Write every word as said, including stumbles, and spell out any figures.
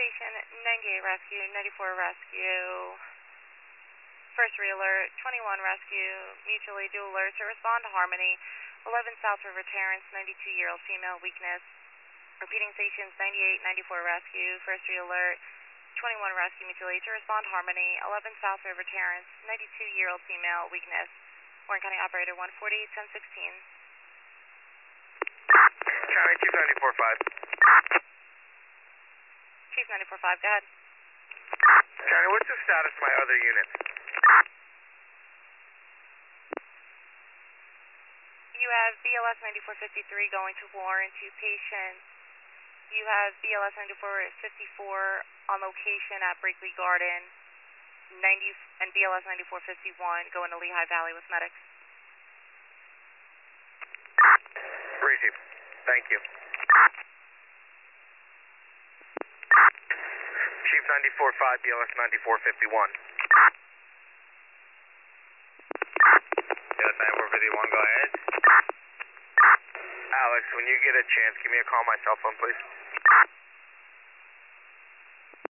Station ninety-eight Rescue, ninety-four Rescue, first re-alert, twenty-one Rescue, mutually dual alert to respond to Harmony, eleven South River Terrace, ninety-two-year-old female, weakness. Repeating stations ninety-eight, ninety-four Rescue, first re-alert, twenty-one Rescue, mutually to respond to Harmony, eleven South River Terrace, ninety-two-year-old female, weakness. Warren County Operator one forty, ten sixteen. County Chief ninety-four five. Chief ninety-four five, go ahead. County, what's the status of my other units? You have B L S ninety-four fifty-three going to Warren, two patients. You have B L S ninety-four fifty-four on location at Brakely Garden, ninety and B L S ninety-four fifty-one going to Lehigh Valley with medics. Great, Chief. Thank you. Chief ninety-four five, B L S ninety-four fifty-one. B L S ninety-four fifty-one, go ahead. Alex, when you get a chance, give me a call on my cell phone, please.